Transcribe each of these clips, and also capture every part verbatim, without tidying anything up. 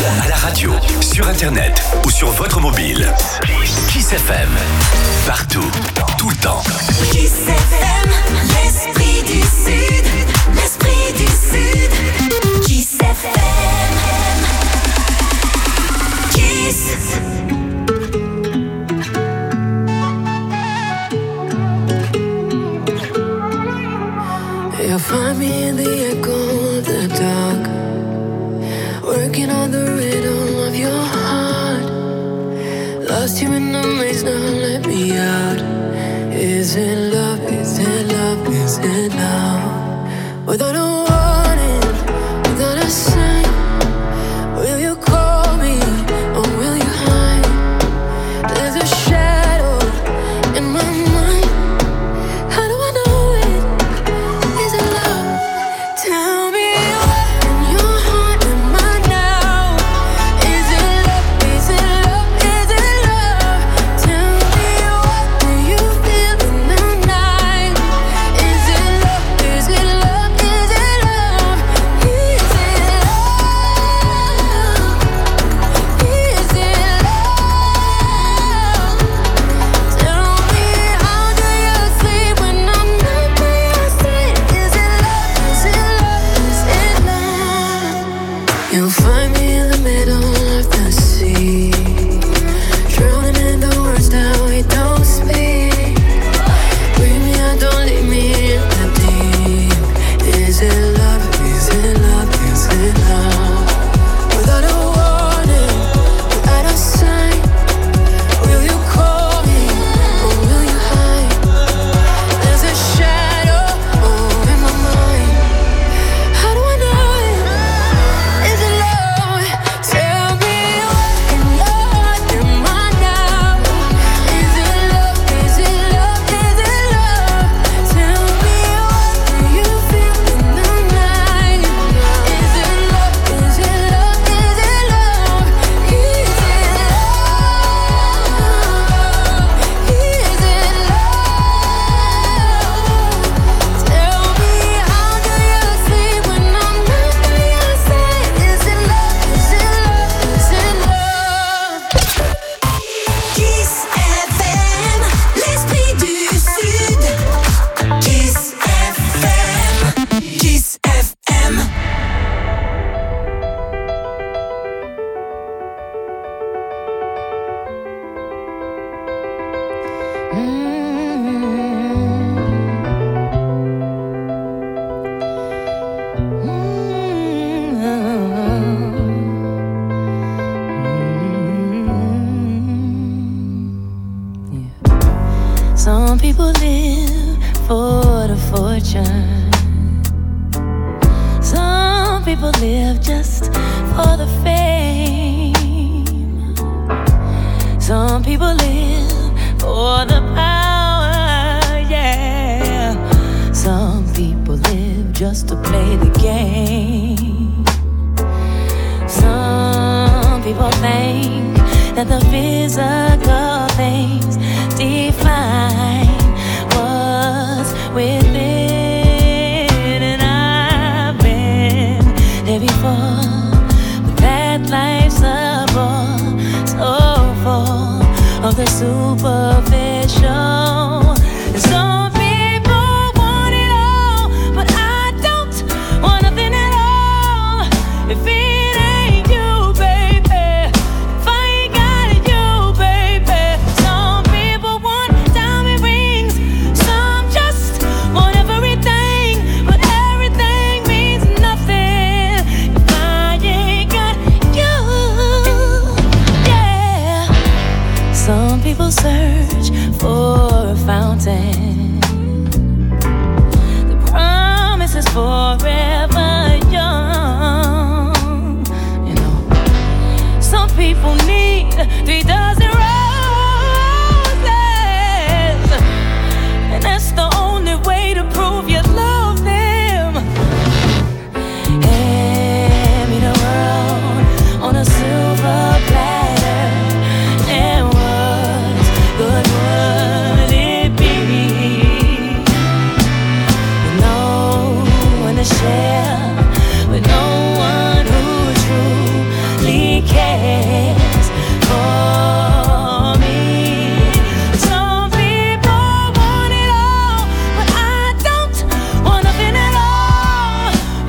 À la radio, sur internet ou sur votre mobile. Kiss F M. Partout, tout le temps. Kiss F M, l'esprit du Sud. L'esprit du Sud. Kiss F M. Kiss. You'll find me in the echo of the dark, working on the rhythm of your heart. Lost you in the maze, now let me out. Is it love, is it love, is it love? Without a warning, without a sign, will you call me or will you hide? There's a shadow in my mind. How do I know it? Is it love? Tell me what in your heart am I now? Is it love? Is it love? Is it love? Tell me what do you feel in the night? Is it love? Is it love? Is it love? Is it love? Is it love? Tell me how do you sleep when I'm not by your side? Is it love? Is it love? Is it love? You'll find me in the middle of the sea, drowning in the words that we don't speak. Bring me out, don't leave me in the deep. Is it love? Is it love? Is it love? Without a warning, without a sign, will you call me or will you hide? There's a shadow oh, in my mind. How do I know it? Is it love? Tell me what in your heart am I now? Is it love? Is it love? Is it love? Tell me what do you feel in the night? Is it love? Is it love? Is it love? Is it love? Is it love? Tell me how do you sleep when I'm not by your side? Is it love? Is it love? Is it love? Kiss F M, l'esprit du Sud. Kiss F M. Kiss F M. Some people live for the fortune. Some people live just for the fame. Some people live for the power, yeah. Some people live just to play the game. Some people think that the physical things define what's within, and I've been there before, but that life's a bore so full of the superficial. And some people want it all, but I don't want nothing at all. If it ain't you, baby, if I ain't got you, baby. Some people want diamond rings, some just want everything, but everything means nothing if I ain't got you, yeah. Some people search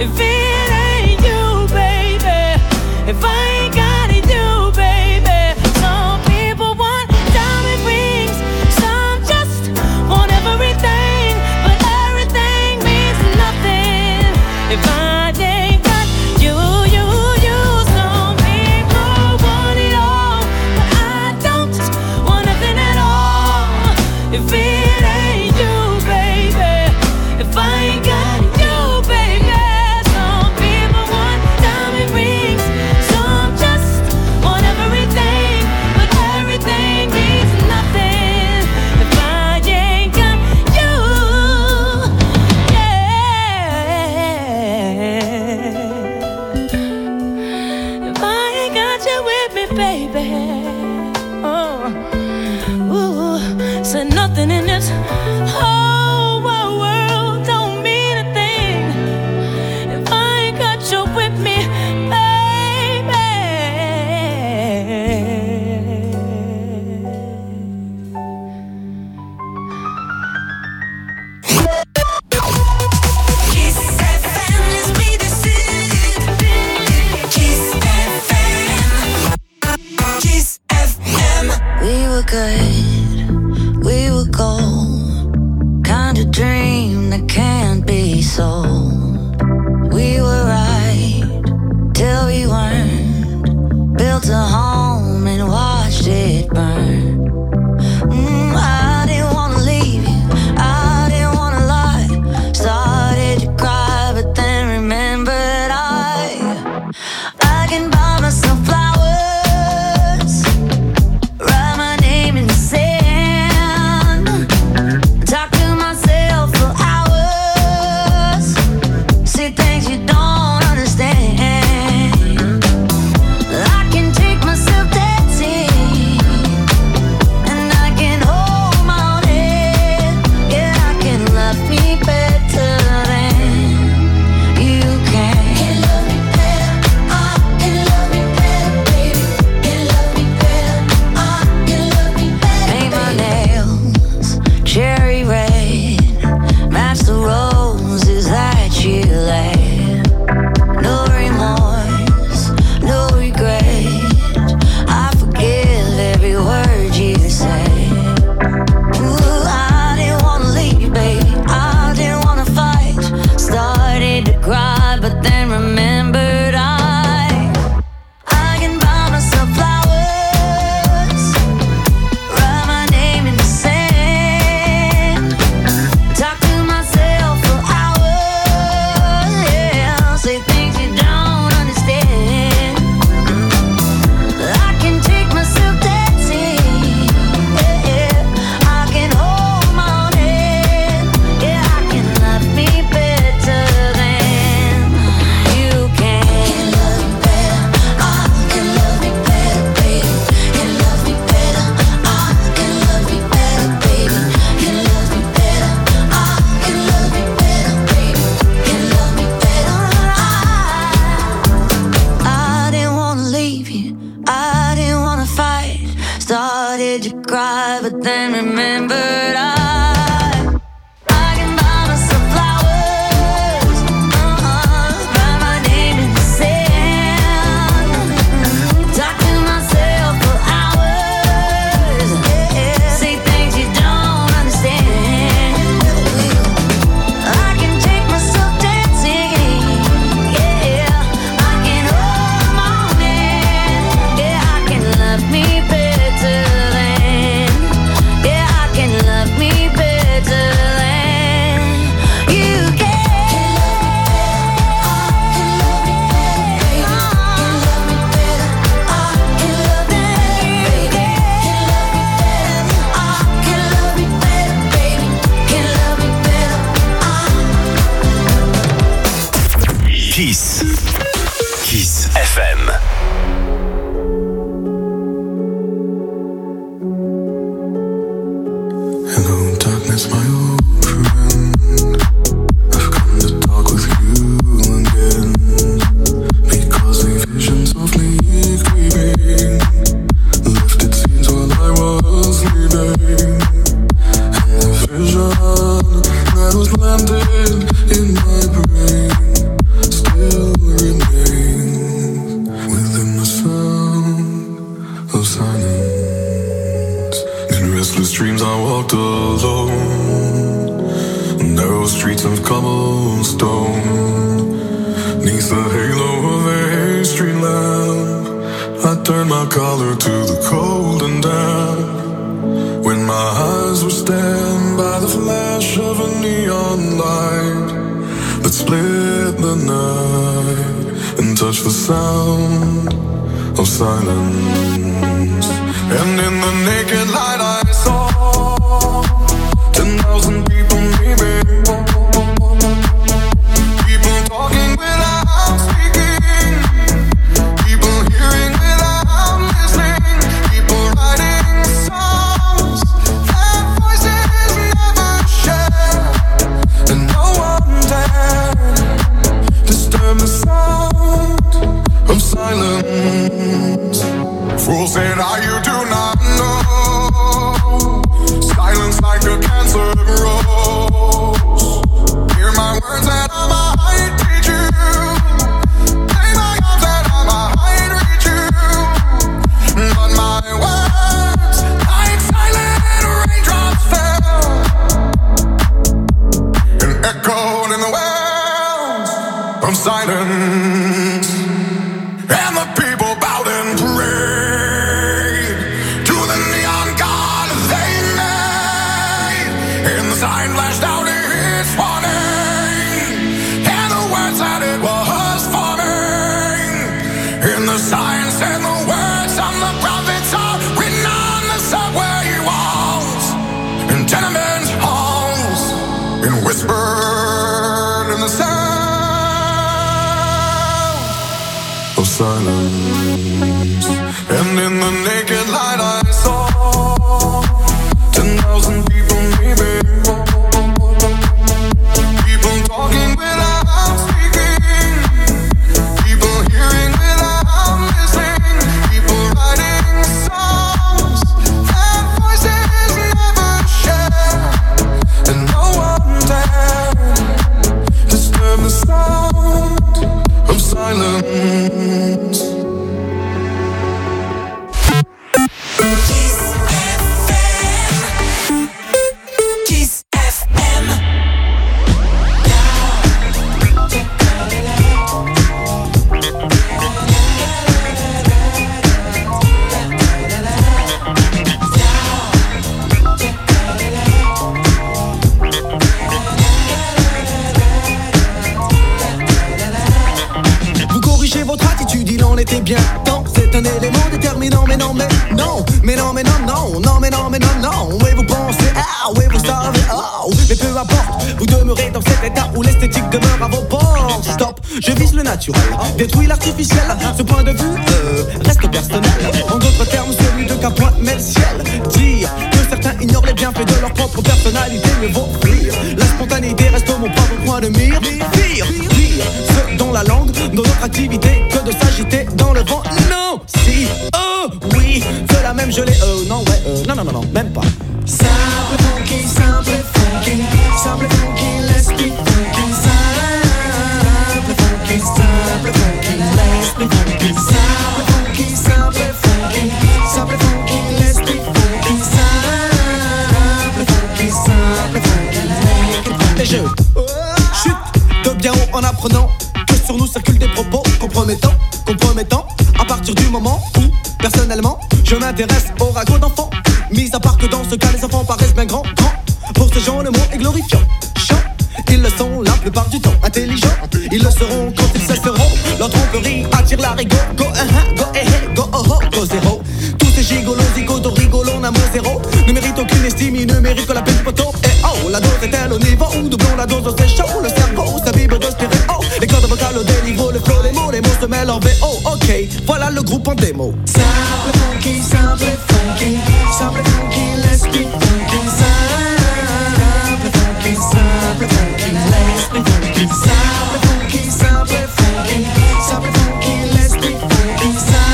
if it ain't you, baby. If I ain't got it, you, baby. Some people want diamond rings, some just want everything, but everything means nothing if I ain't got you, you, you. Some people want it all, but I don't want nothing at all if it ain't you, baby. If I ain't got you, baby. Some people want diamond rings, some just want everything, but everything means nothing if I ain't got you. Yeah. If I ain't got you with me, baby. Oh, ooh, said nothing in this whole wide world don't mean a thing if I ain't got you with me, baby. Kiss F M, l'esprit du Sud. Kiss F M. Kiss F M. We were good, we were gold. Kind of dream that can't be sold. We were right till we weren't. Built a home and watched it burn. Mm, I didn't wanna leave you, I didn't wanna lie. Started to cry, but then remembered I I can buy myself flowers, write my name in the sand, talk to myself for hours, say things you don't understand. I can take myself dancing, and I can hold my own head. Yeah, I can love me better than you can. Can love me better, I can love me better, baby. Can love me better, I can love me better. Paint my nails cherry red, match the roses that you laid. No remorse, no regret. I forgive every word you say. Ooh, I didn't wanna leave, baby. I didn't wanna fight. Started to cry, but then remembered I I can buy myself flowers, write my name in the sand, talk to myself for hours. Yeah, say things you don't understand. I can take myself dancing. Yeah, yeah. I can hold my own head. Yeah, I can love me better than you can. Can love me better, I can love me better, baby. Can love me better, I can love me better, baby. Can love me better, I can love me better, baby. Can love me better, I I didn't wanna leave you, I didn't wanna fight. Started to cry, but then remembered I I can buy myself flowers, uh-uh, write my name in the sand, talk to myself for hours. Yeah, say things you don't understand. I can take myself dancing. Yeah, I can hold my own hand. Yeah, I can love me better than. Yeah, I can love me better than you can. Can love me better, I can love me better, I can love me better, baby. Can love me better, I can love me better, baby. Can love me better, I Kiss. Kiss F M. Hello, darkness, my old friend. I've come to talk with you again, because the vision softly creeping lifted scenes while I was sleeping, and the vision that was landed in my brain cobblestone. Neath the halo of a street lamp, I turned my collar to the cold and damp. When my eyes were stabbed by the flash of a neon light that split the night and touched the sound of silence. And in the naked light I saw ten thousand people maybe, people talking without speaking, people hearing without listening, people writing songs that voices never share, and no one dared disturb the sound of silence. Fools said, "Ah, you do not know. Silence like a cancer grows. Hear my words that I might teach you. Play my arms that I might reach you. But my words, like silent raindrops, fell and echoed in the wells of silence. And the people bowed and prayed to the neon god they made. And the sign flashed out its warning, and the words that it was forming. And the sign said the words of the prophets are written on the subway walls and tenement halls, and whispered in the sound of silence. And in the naked light I saw ten thousand people maybe, people talking without speaking, people hearing without listening, people writing songs that voices never share, and no one dared disturb the sound of silence. Kiss F M. Kiss F M. Vous corrigez votre attitude, il en était bien temps. C'est un élément déterminant, mais non, mais non, mais non, mais non, non, non, mais non, mais non, non. Oui, vous pensez, ah, oui, vous savez, oh, mais peu importe, vous demeurez dans cet état où l'esthétique demeure à vos portes. Stop, je vise le naturel, détruis l'artificiel. Ce point de vue euh, reste personnel. En d'autres termes, celui de qu'un point met le ciel. Dire que certains ignorent les bienfaits de leur propre personnalité, mais vaut rire. La spontanéité reste mon propre point de mire. Pire, pire, ce dont la langue, dans notre activité, que de s'agiter dans le vent. Non, si, oh, oui, de la même gelée, euh, non, ouais, euh, non, non, non, non, même pas. Simple funky, simple funky, simple funky, let's be funky. Simple funky, simple funky, let's be funky. Simple funky, simple funky, simple funky, let's be funky. Simple funky, simple funky, make it funky. Et je chute de bien haut en apprenant que sur nous circulent des propos compromettants, compromettants. À partir du moment où, personnellement, je m'intéresse au ragot d'enfants. Mis à part que dans ce cas, les enfants paraissent bien grands, grands. Pour ces gens, le mot est glorifiant. Chiant, ils le sont la plupart du temps. Intelligents, ils le seront quand ils cesseront. Leur tromperie attire la rigo. Go, uh, uh, go, eh, eh, go, oh, oh, go, zéro. Tous ces gigolos, zigotos, rigolons, amour zéro. Ne méritent aucune estime, ils ne méritent que la peine du poteau. Et oh, la dose est-elle au niveau où doublons la dose, c'est chaud. Le cerveau s'abîme de stéréo. Les cordes vocales au déniveau, le flow, les mots, les mots se mêlent en V O. Ok, voilà le groupe en démo. Simple funky, simple funky, simple funky, let's be funky. Simple funky, simple funky, let's be funky. Simple funky, simple funky, simple funky, let's be funky.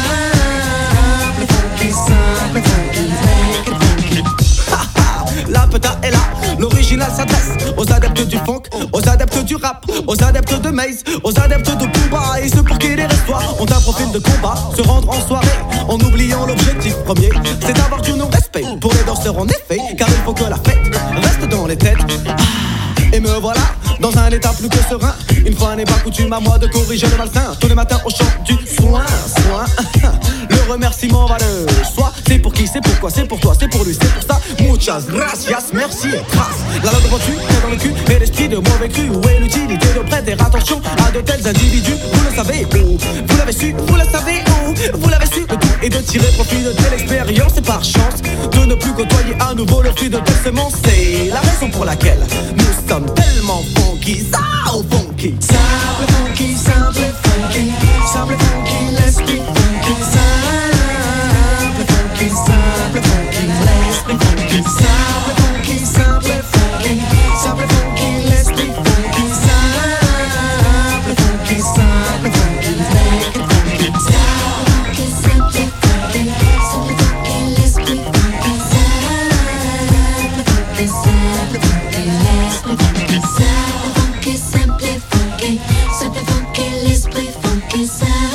Simple funky, simple funky, make it funky. La peta est là, l'original s'adresse aux adeptes du funk, aux adeptes du rap, aux adeptes de Maze, aux adeptes de Booba. Et ceux pour qui les restoirs ont un profil de combat. Se rendre en soirée en oubliant l'objectif premier, c'est d'avoir du non-respect pour les danseurs en effet. Car il faut que la fête reste dans les têtes. Ah, et me voilà, dans un état plus que serein. Une fois n'est pas coutume à moi de corriger le malsain. Tous les matins au chant du soin, soin. Le remerciement va le soi. C'est pour qui, c'est pourquoi, c'est pour toi, c'est pour lui, c'est pour ça. Muchas gracias, merci et grâce. La langue reçue est dans le cul, mais l'esprit de mauvais cru. Où est l'utilité de prêter attention à de tels individus? Vous le savez où? Vous l'avez su, vous le savez où? Vous l'avez su, le tout est de tirer profit de telle expérience. Et par chance de ne plus côtoyer à nouveau le fruit de telle semence. C'est la raison pour laquelle nous sommes tellement funky, ça au funky. Simple funky, simple funky, simple funky, l'esprit funky. Simple funky, simple funky, l'esprit funky. Simple funky, simple funky, simple funky, l'esprit funky. Simple funky, simple funky, l'esprit funky. Simple funky, simple funky, simple funky, l'esprit funky. Simple funky, simple funky, l'esprit funky. Simple funky, simple funky, simple funky, l'esprit funky.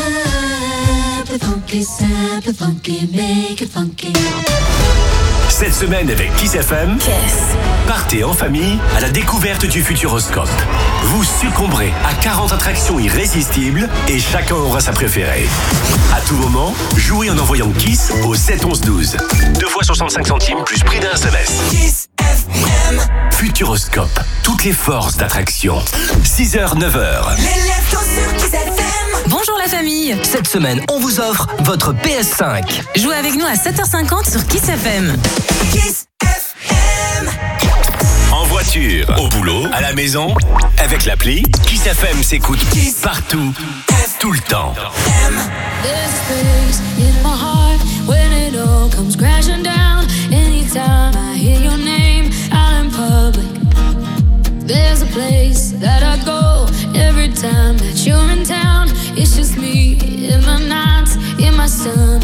Simple funky, simple funky, make it funky. Cette semaine avec Kiss F M, partez en famille à la découverte du Futuroscope. Vous succomberez à quarante attractions irrésistibles et chacun aura sa préférée. À tout moment, jouez en envoyant Kiss au sept onze douze. Deux fois soixante-cinq centimes plus prix d'un S M S. Kiss F M. Futuroscope, toutes les forces d'attraction. six heures, neuf heures. Bonjour la famille. Cette semaine, on vous offre votre P S cinq. Jouez avec nous à sept heures cinquante sur Kiss F M. Kiss F M. En voiture, au boulot, à la maison, avec l'appli, Kiss F M s'écoute partout, tout le temps. There's space in my heart when it all comes crashing down. Anytime I hear your name out in public, there's a place that I go every time that you're in town. It's just me in the nights, in my stomach.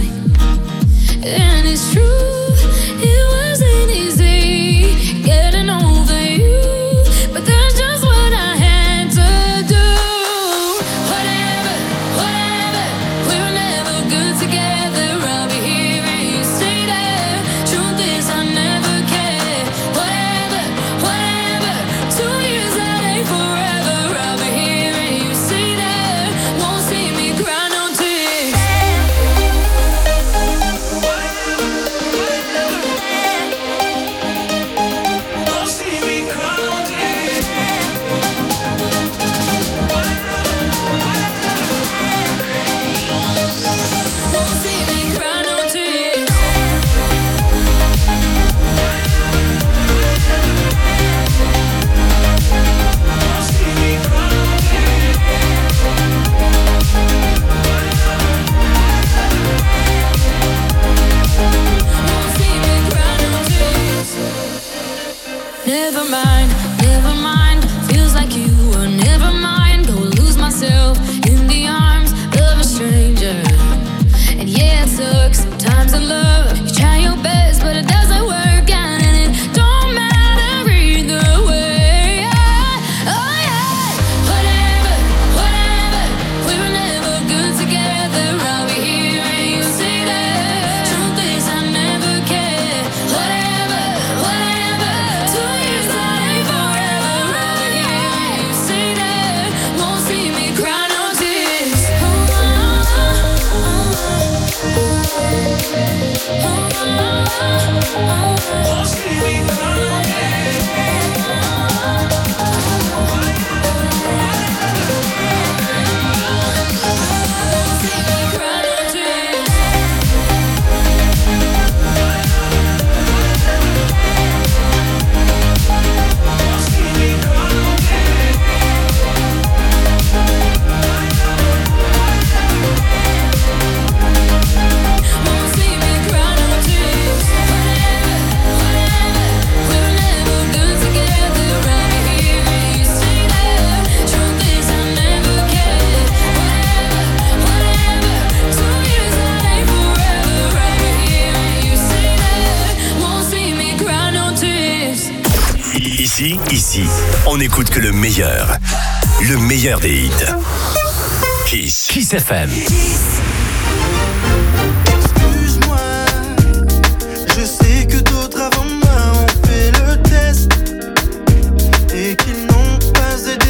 And it's true, it wasn't easy getting over you, but that's just what I had to do. Whatever, whatever, we were never good together. I'll be here and you stay there. Truth is I never cared. Whatever, whatever, two years that ain't forever. I'll be here and you stay there. Won't see me cry no tears. Won't see me cry no tears. Won't see me cry no tears. Never mind, never mind. Feels like you were never mine. Go lose myself in the arms of a stranger. And yeah, it sucks sometimes in love. You try your best, but it doesn't work out, and it don't matter either way. Oh yeah, whatever, whatever. We were never good together. I'll be here and you stay there. Truth is I never cared. Whatever, whatever. Two years that ain't forever. I'll be here and you stay there. Won't see me cry no tears. Oh, oh, oh, oh, oh, see me cry no Ici, ici, on n'écoute que le meilleur. Le meilleur des hits. Kiss. Kiss F M. Excuse-moi, je sais que d'autres avant moi ont fait le test et qu'ils n'ont pas été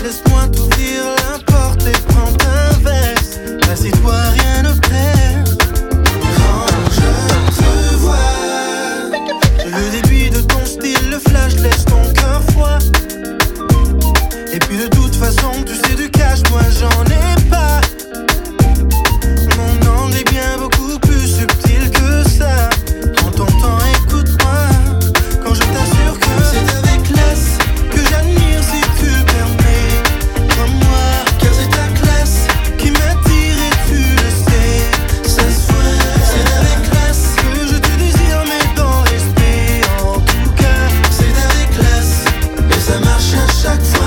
Laisse-moi t'ouvrir la porte et prends ta veste. Assieds-toi, rien ne presse. Quand je te vois, le débit de ton style, le flash laisse ton cœur froid. Et puis de toute façon, tu sais du cash, moi j'en ai pas. Mon angle est bien beaucoup plus subtil que ça. Prends ton temps, écoute-moi. Quand je t'assure que c'est avec classe que j'admire si tu le permets. Comme moi, car c'est ta classe qui m'attire et tu le sais. Ça se voit, c'est avec classe que je te désire, mais dans respect. En tout cas, c'est avec classe et ça marche à chaque fois.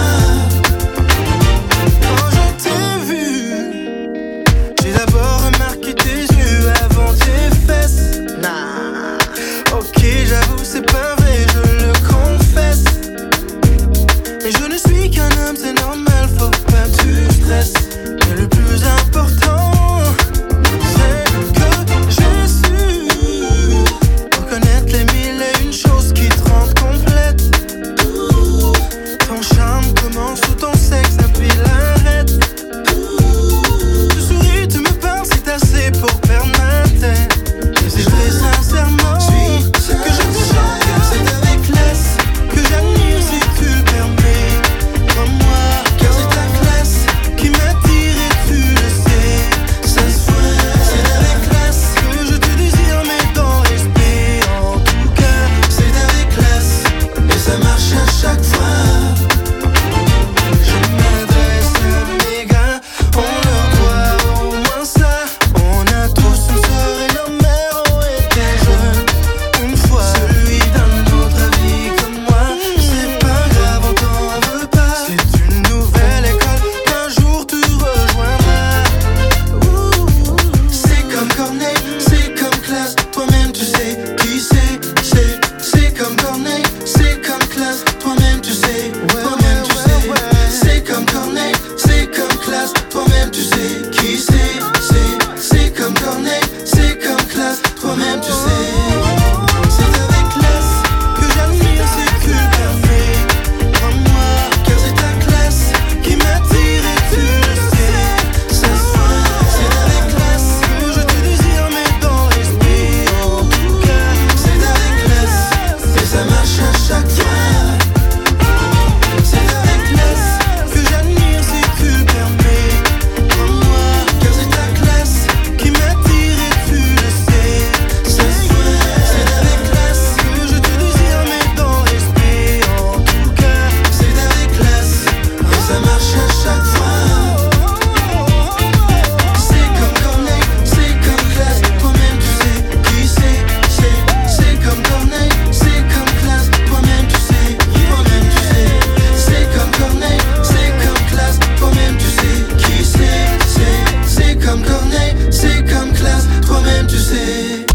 Quand je t'ai vu, j'ai d'abord remarqué tes yeux avant tes fesses. Nah, ok, j'avoue, c'est pas vrai, je le confesse. Mais je ne suis qu'un homme, c'est normal, faut pas que tu stresses. Mais le plus important, c'est que j'ai su reconnaître les mille et une choses qui te rendent complète. Ton charme commence sous ton sexe, appuie l'arrête. Tu souris, tu me parles, c'est assez pour perdre ma tête. Et c'est très sincèrement que je te chante, car c'est avec classe que j'admire si tu le permets. Comme moi, car c'est ta classe qui m'attire et tu le sais. Ça se voit, c'est avec classe que je te désire, mais dans respect. En tout cas, c'est avec classe et ça marche à chaque fois. Je m'adresse à mes gars, on leur doit au moins ça. On a tous une sœur et nos mères ont été jeunes une fois. Celui d'un autre avis comme moi, c'est pas grave, on t'en veut pas. C'est une nouvelle école qu'un jour tu rejoindras. Ouh, c'est comme Corneille, c'est comme classe. Toi-même tu sais qui c'est, c'est, c'est comme Corneille, c'est comme classe. Toi-même tu sais, toi-même tu sais. C'est comme Corneille, c'est comme classe. Toi-même tu sais qui c'est, c'est, c'est comme Corneille, c'est comme classe. Toi-même tu sais. C'est avec classe que j'admire si tu le permets. Comme moi, car c'est ta classe qui m'attire et tu le sais. Ça se voit, c'est avec classe que je te désire, mais dans respect. En tout cas, c'est avec classe et ça marche à chaque fois. C'est avec classe que j'admire si tu le permets. Comme moi, car c'est ta classe qui m'attire et tu le sais. Ça se voit, c'est avec classe que je te désire, mais dans respect. En tout cas, c'est avec classe et ça marche à chaque fois. C'est comme Corneille, c'est comme classe. Toi-même tu sais qui c'est, c'est, c'est comme Corneille, c'est comme classe. Toi-même tu sais, toi-même tu sais. C'est comme Corneille, c'est comme classe. Toi-même tu sais qui c'est, c'est, c'est comme Corneille, c'est comme classe. Toi-même tu sais.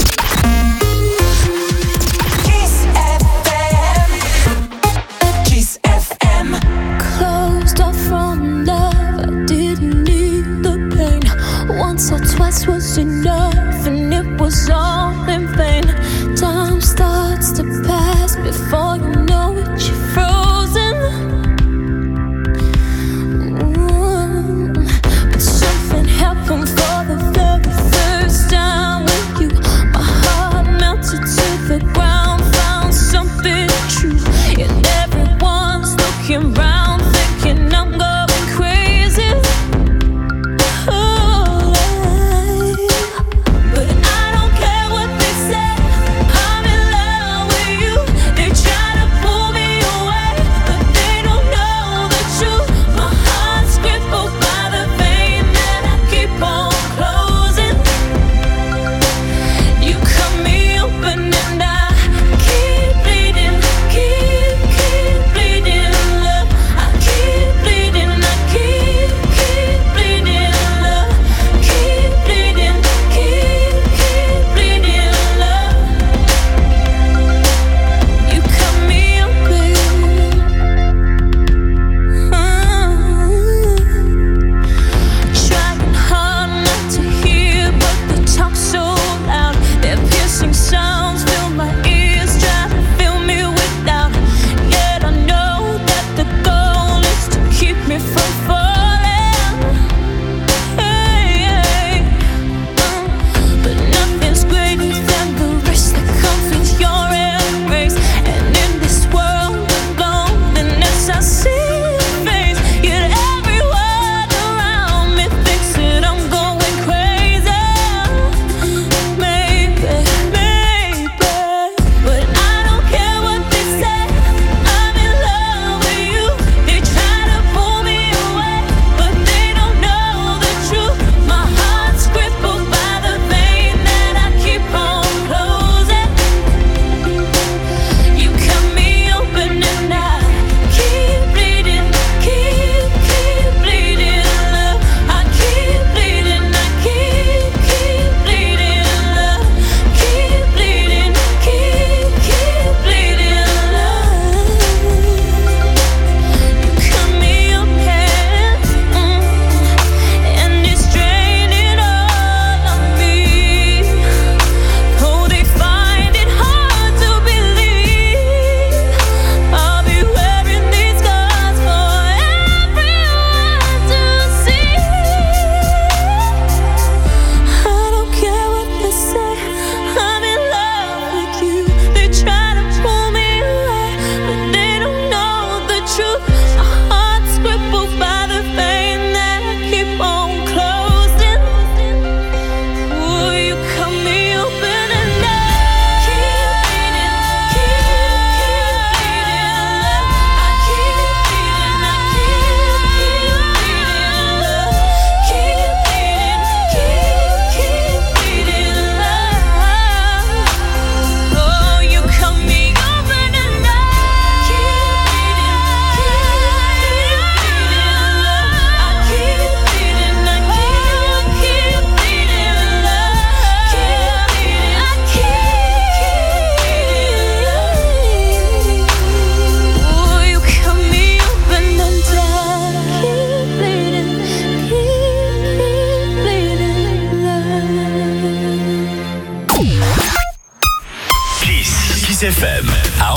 Kiss F M. Kiss F M. Closed off from love, I didn't need the pain. Once or twice was enough, and it was all in vain. Time starts to pass before you know it, you're frozen. Mm. But something happened for the very first time with you. My heart melted to the ground, found something true, and everyone's looking round, thinking I'm going crazy. Oh,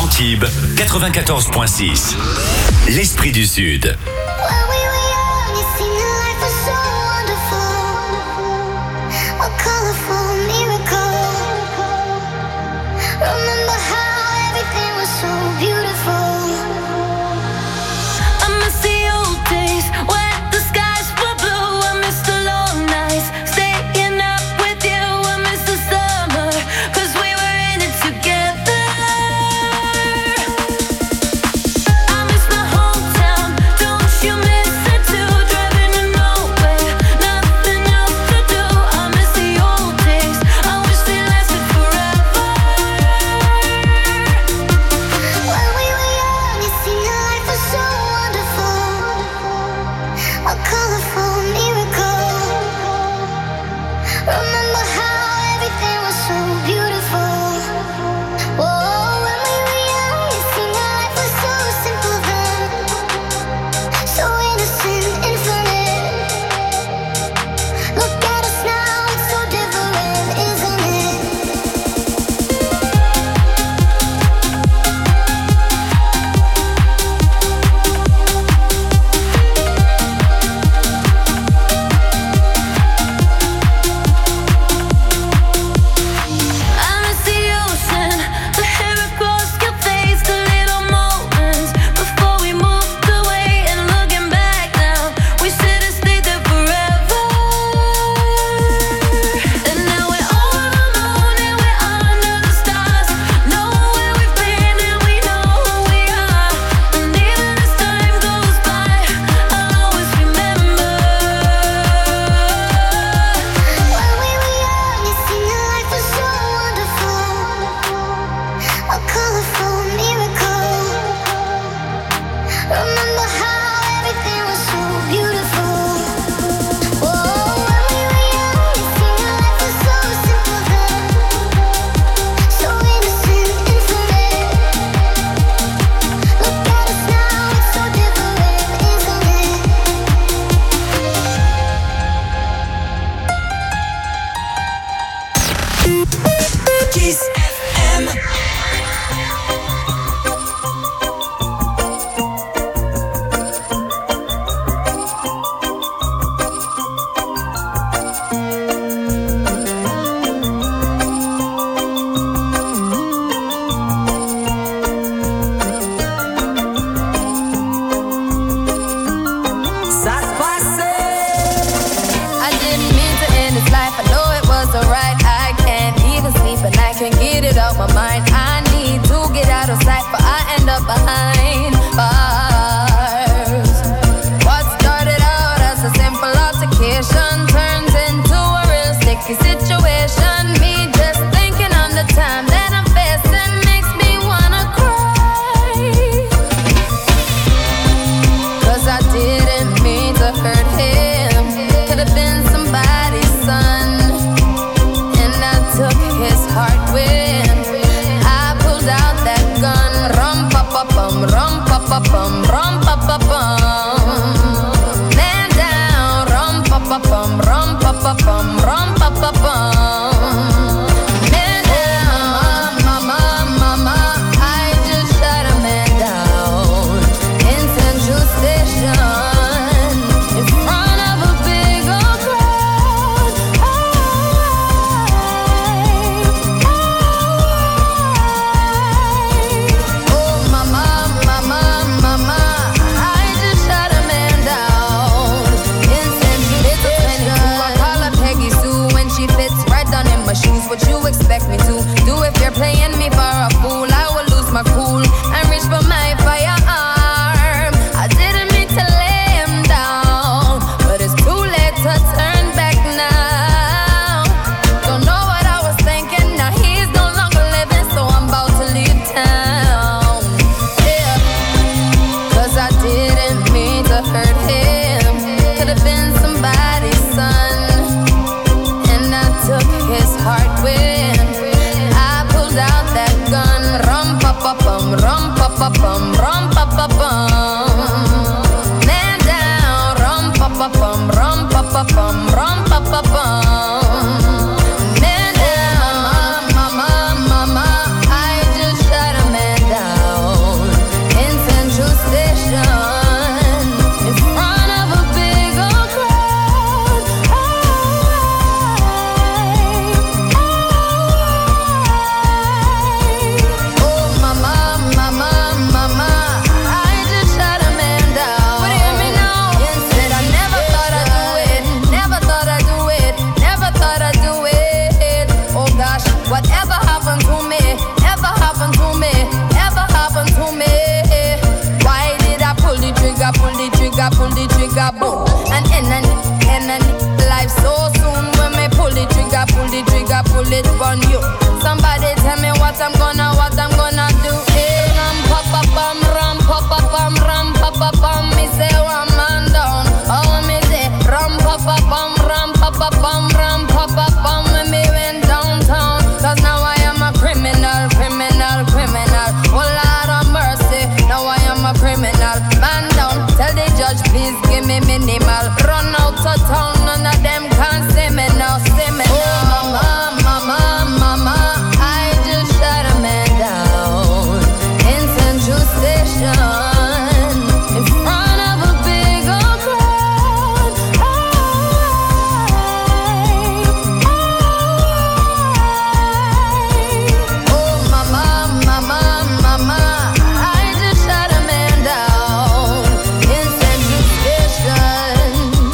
Antibes quatre-vingt-quatorze virgule six. L'Esprit du Sud. Mama, mama, mama. trigger, boom. And enemy, enemy, life so soon. When me pull the trigger, pull the trigger, pull it on you. Somebody tell me what I'm gonna, what I'm gonna do. Hey, ram pa pa pam, ram pa pa pam, ram pa pa pam. Me say one man down. Oh me say ram pa pa pam, ram pa pa pam, ram pa pa pam. When me went downtown, 'cause now I am a criminal, criminal, criminal. Oh Lord of mercy, now I am a criminal. Man down, tell the judge please give me minimal. Run out of town, none of them can see me now, see me now. Oh mama, mama, mama, I just shot a man down in Central Station in front of a big old crowd. Oh mama, mama, mama, I just shot a man down in Central Station.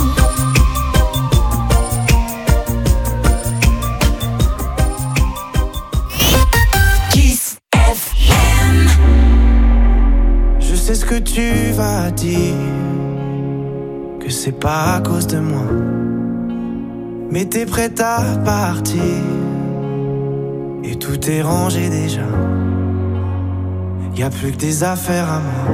Kiss F M. Je sais ce que tu vas dire, que c'est pas à cause de moi, mais t'es prête à partir et tout est rangé déjà. Y a plus que des affaires à moi.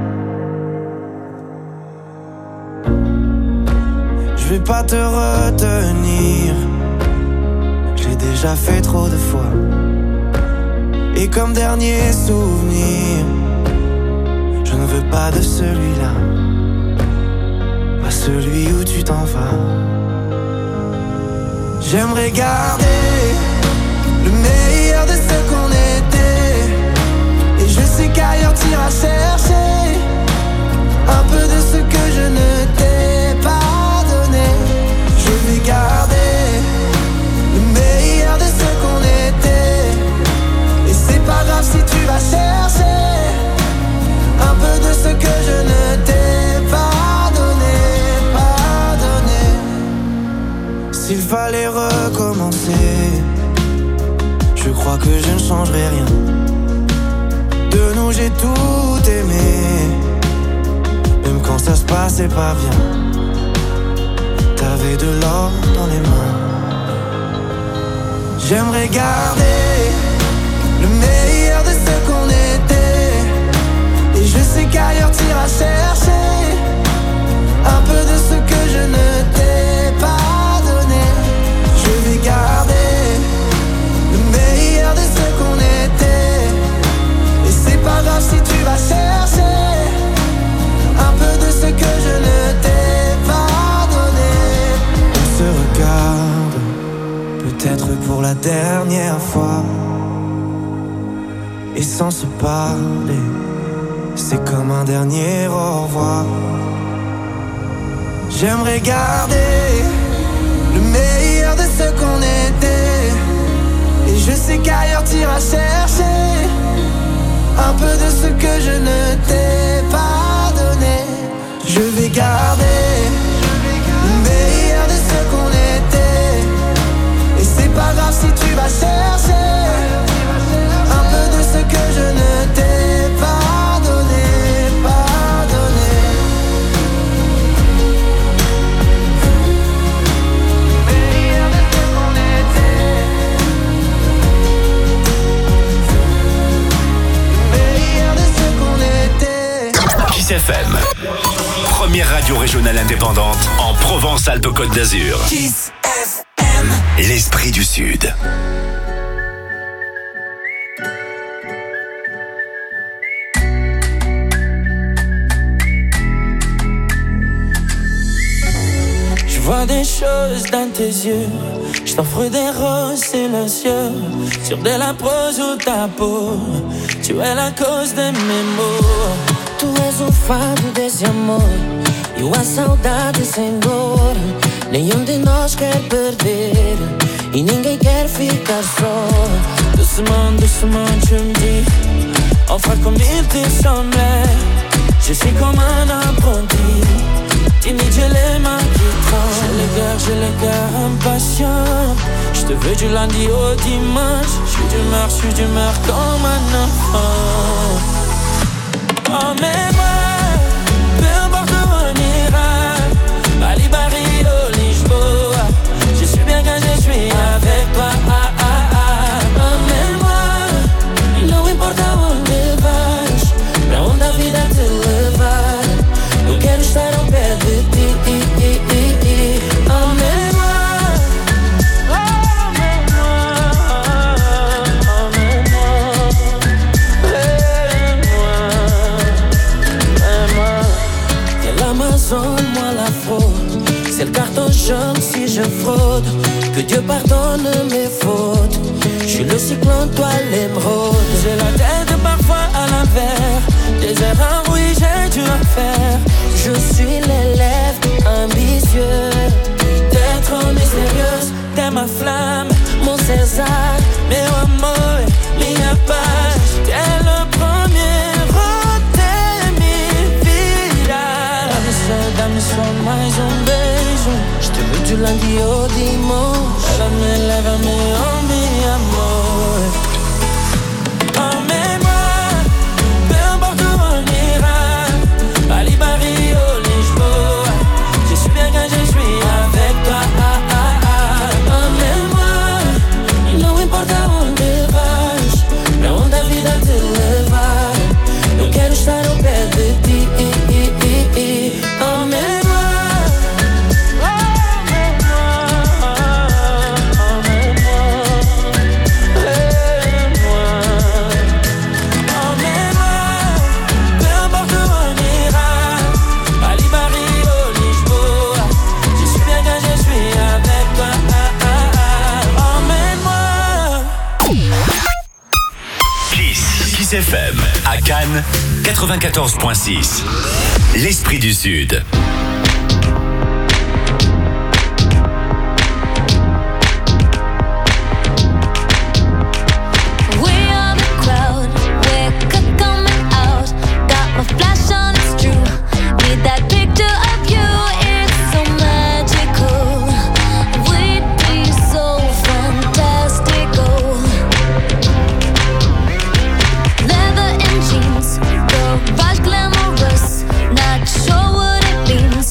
Je vais pas te retenir, j'ai déjà fait trop de fois. Et comme dernier souvenir, je ne veux pas de celui-là, pas celui où tu t'en vas. J'aimerais garder le meilleur de ce qu'on était, et je sais qu'ailleurs t'iras chercher un peu de ce que je ne t'ai pas donné. Je vais garder le meilleur de ce qu'on était, et c'est pas grave si tu vas chercher un peu de ce que je ne t'ai pas donné, pas donné. S'il fallait recommencer, je crois que je ne changerai rien. De nous j'ai tout aimé, même quand ça se passait pas bien. T'avais de l'or dans les mains. J'aimerais garder le meilleur de ce qu'on était, et je sais qu'ailleurs t'iras chercher un peu de ce que je ne t'ai pas donné. Je vais garder le meilleur de ce qu'on était, et c'est pas grave si tu vas chercher un peu de ce que je ne t'ai pas donné. On se regarde, peut-être pour la dernière fois, et sans se parler, c'est comme un dernier au revoir. J'aimerais garder le meilleur de ce qu'on était, et je sais qu'ailleurs t'iras chercher un peu de ce que je ne t'ai pas donné. Je vais garder le meilleur de ce qu'on était, et c'est pas grave si tu vas chercher un peu de ce que je ne t'ai pas donné, pas donné. Meilleur de ce qu'on était, meilleur de ce qu'on était. Kiss F M, première radio régionale indépendante en Provence-Alpes-Côte d'Azur. Kiss F M. L'esprit du Sud. Je vois des choses dans tes yeux, je t'offre des roses silencieux sur de la prose ou ta peau. Tu es la cause de mes maux. Tu és o fado desse amor e a saudade sem dor. Nenhum de nós quer perder e ninguém quer ficar só. Doucement, doucement tu me dis, enfin comme il te semblait. Je suis comme un apprenti, timide, j'ai les mains qui tremblent. J'ai le cœur, j'ai le cœur impatient. Je te veux du lundi au dimanche. Je suis d'humeur, je suis d'humeur comme un enfant. Emmène-moi, peu importe où on ira. je fraude. Que Dieu pardonne mes fautes. Je suis le cyclone, toi l'émeraude. J'ai la tête parfois à l'envers. Des erreurs, oui, j'ai dû en faire. Je suis l'élève ambitieux. T'es trop mystérieuse, t'es ma flamme, mon César, meu amor, minha paz. T'es le premier, oh, t'es mi vida. Dá-me só, dá-me só mais um beijo. Je te veux du lundi au dimanche. Lève-moi, lève-moi, oh mi amor. Emmène-moi, peu importe où on ira. Bali, Paris, oh, Lisboa. Je suis bien quand je suis avec toi. Ah, ah, ah. Emmène-moi, não importa onde vais, pra onde a vida te levar. Eu quero estar ao pé de ti. Emmène-moi. Kiss F M à Cannes, quatre-vingt-quatorze point six. L'esprit du Sud. We are the crowd, we're coming out. Got my flash on, it's true. Need that picture of you, it's so magical. We'd be so fantastical. Leather and jeans, garage glamorous. Not sure what it means.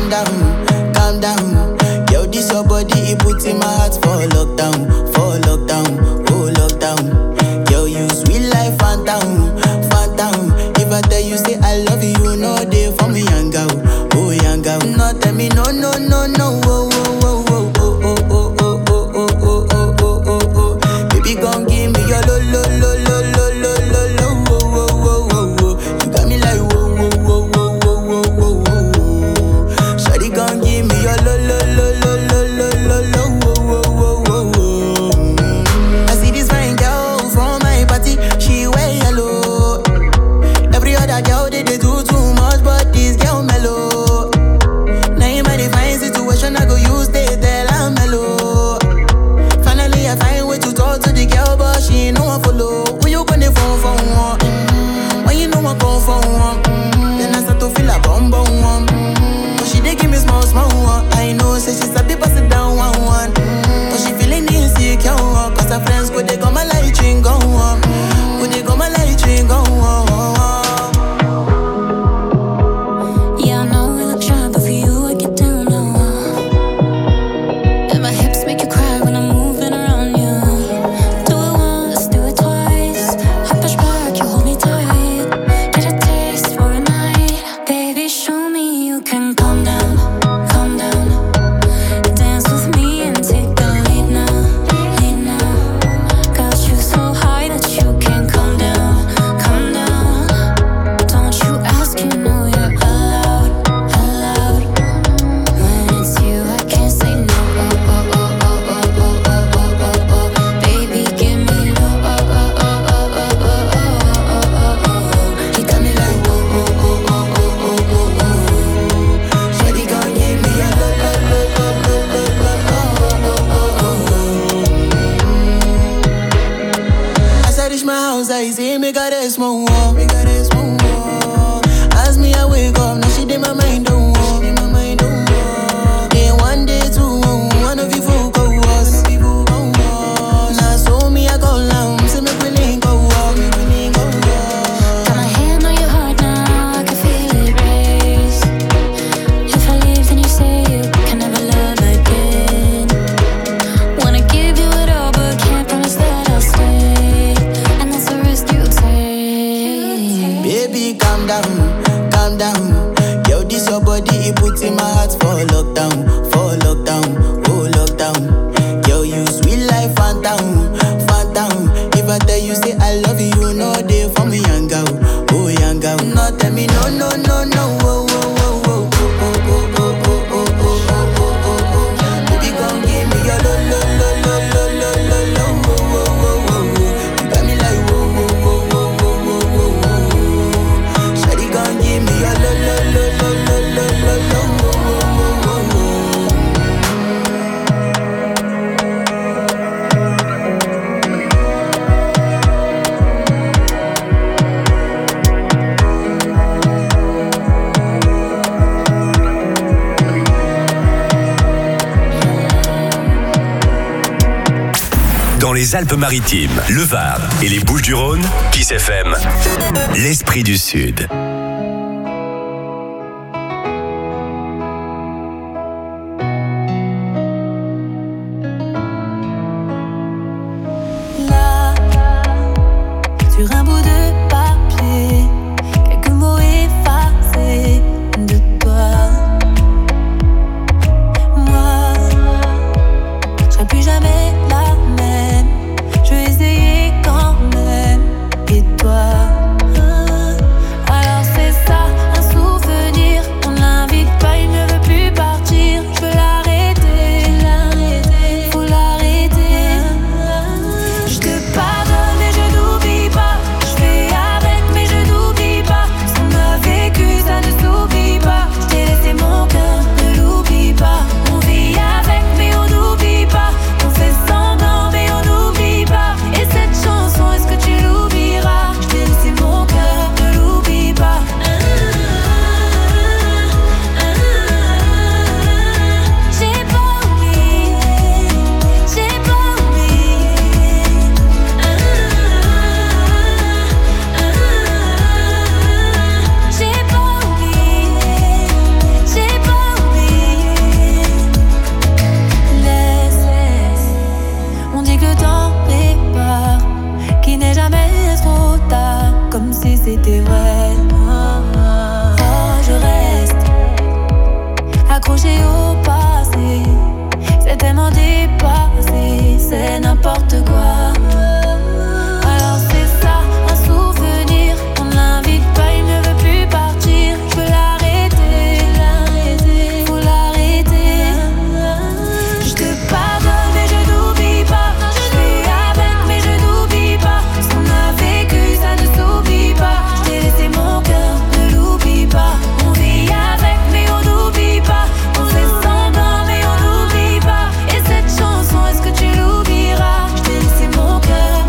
calm down, calm down. Yo, this your body, it puts in my heart for lockdown, for lockdown, oh lockdown. Yo, you sweet life, phantom, phantom. If I tell you say I love you, you know they for me young girl, oh young girl. No tell me no, no, no, no, oh, oh, oh, oh, oh, oh, oh, oh, oh, oh, oh, oh, oh, oh. Baby, gon' give me your lo, lo, lo, lo, lo, lo, lo, lo, oh, oh, oh, oh, oh. You got me like whoa, whoa, whoa, whoa, whoa, whoa, whoa, whoa. Shawty gon' give me your lo, lo, lo, lo, lo, lo, lo, lo, oh, oh, oh, oh, oh. I see this fine girl from my party, she wear yellow. Every other girl they, they do too much, but this girl mellow. Now in my divine situation, I go use they tell I'm mellow. Finally, I find way to talk to the girl, but she ain't no one follow. Who you gonna phone for one? Mm-hmm. When you know I come for one, mm-hmm. Then I start to feel a bum bum one. Mm-hmm. But she dey give me small small one. I know, say she's a bit pass it down one one. Mm-hmm. But she feeling insecure, cause her friends go they go my light ring go on. Go they go my light ring go on. Yeah, I know we look shy, but for you I get down low. And my hips make you cry when I'm moving around you. Do it once, do it twice. I push back, you hold me tight. Get a taste for a night. Baby, show me you can calm down, calm down. Dance with me and take the lead now, lead now. Got you so high that you can't calm down, calm down. Don't you ask, you know you're allowed, allowed. When it's you, I can't say no. Oh, oh, oh, oh, oh, oh, oh, oh, oh, oh. Baby, give me low. Oh, oh, oh, oh, oh, oh, oh, oh, oh, oh. He got me like whoa, whoa, whoa, whoa, whoa, whoa, whoa, whoa. Shawty gon' give me a low, low, low, low, low, low, low, oh, oh, oh, oh. As I reach my house, I see me got a small wall, me got a small wall. As me I wake up, now she did my mind don't walk, my mind don't walk. Day one, day two, one of you folk go us. Now so me I go down, say me we link go walk, me we link go walk. Got my hand on your heart now, I can feel it race. If I leave, then you say you can never love again. Wanna give you it all, but can't promise that I'll stay. And that's the risk you take. Baby, calm down, calm down. Yo, this your body, it puts in my heart for lockdown, for lockdown, oh lockdown. Yo, you sweet life, phantom, phantom. If I tell you say I love you, you know they for me young girl, oh young girl. No, tell me no, no, no, no, oh, oh, oh, oh, oh, oh, oh, oh, oh, oh, oh, oh, oh. Baby, gon' give me your lo, lo, lo, lo, lo, lo, lo, lo, oh, oh, oh, oh. You got me like whoa, whoa, whoa, whoa, whoa, whoa, whoa, whoa. Shawty gon' give me your lo, lo, lo, lo, lo, lo, lo, lo, oh, oh, oh, oh, oh. Dans les Alpes-Maritimes, le Var et les Bouches-du-Rhône, Kiss F M, l'esprit du Sud. Là, sur un bout de papier, quelques mots effacés de toi. Moi, je serai plus jamais la même. Je vais essayer quand même. Et toi, alors parler au passé. C'est tellement dépassé, c'est n'importe quoi. Alors c'est ça, un souvenir. On ne l'invite pas, il ne veut plus partir. Je peux l'arrêter, l'arrêter, faut l'arrêter. Je te pardonne mais je n'oublie pas. Je suis avec mais je n'oublie pas. Ce qu'on a vécu ça ne s'oublie pas. Je t'ai laissé mon cœur, ne l'oublie pas. On vit avec mais on n'oublie pas. On fait semblant mais on n'oublie pas. Et cette chanson est-ce que tu l'oublieras? Je t'ai laissé mon cœur,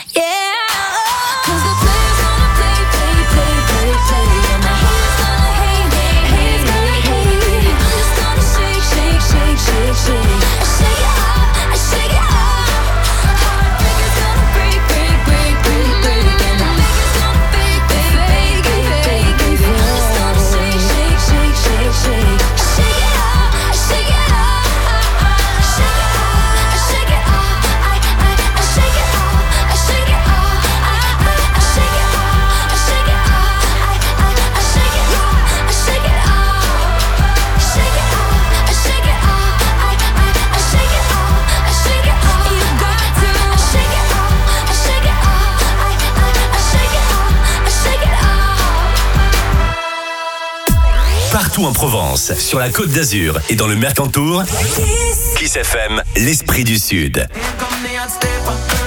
Partout en Provence, sur la Côte d'Azur et dans le Mercantour, Kiss F M, l'esprit du Sud. Here come the hot stepper.